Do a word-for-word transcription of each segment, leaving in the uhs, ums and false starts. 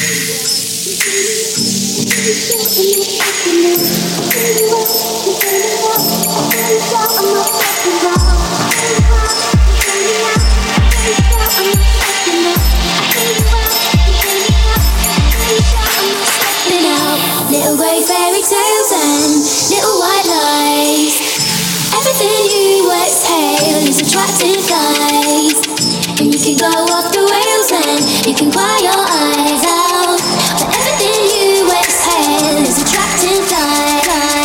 Little grey fairy tales and little white lies. Everything you exhale is attractive lies. And you can go off the rails and you can cry your eyes out. But everything you exhale is attractive lies.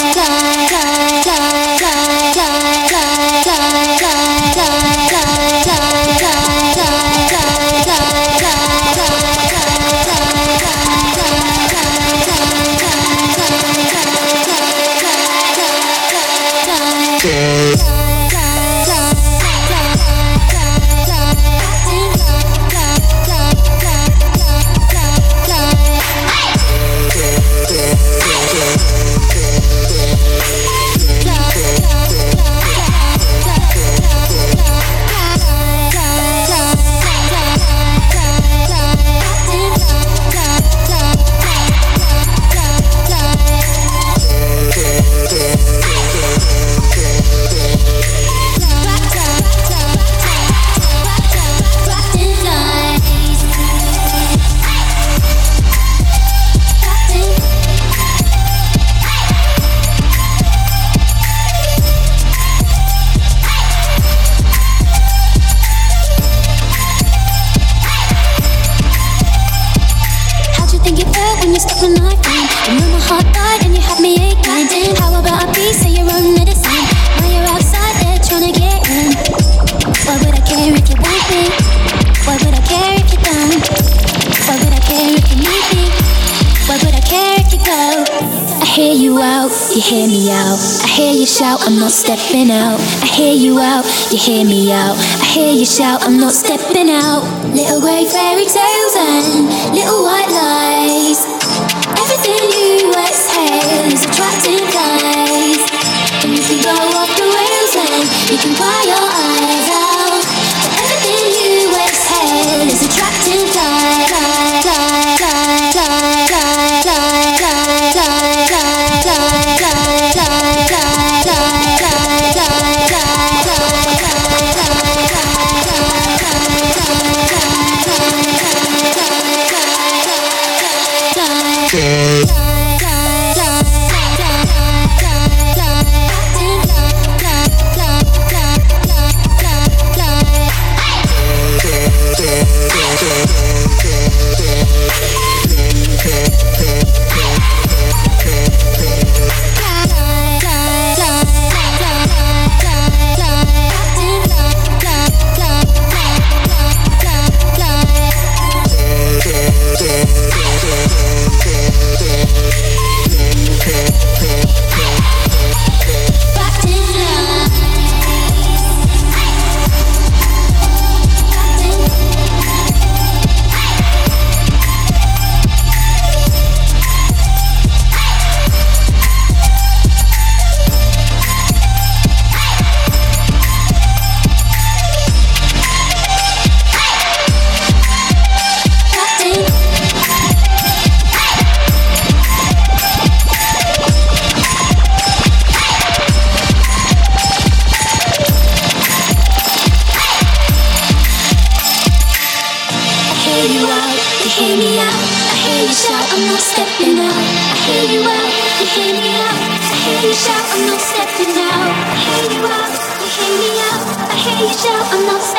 You hear me out, I hear you shout, I'm not stepping out. I hear you out, you hear me out. I hear you shout, I'm not stepping out. Little grey fairy tales and little white lies. Everything you exhale is attractive lies. And you can go off the rails and you can cry your eyes out. But everything you exhale is attractive lies. Shout, I'm not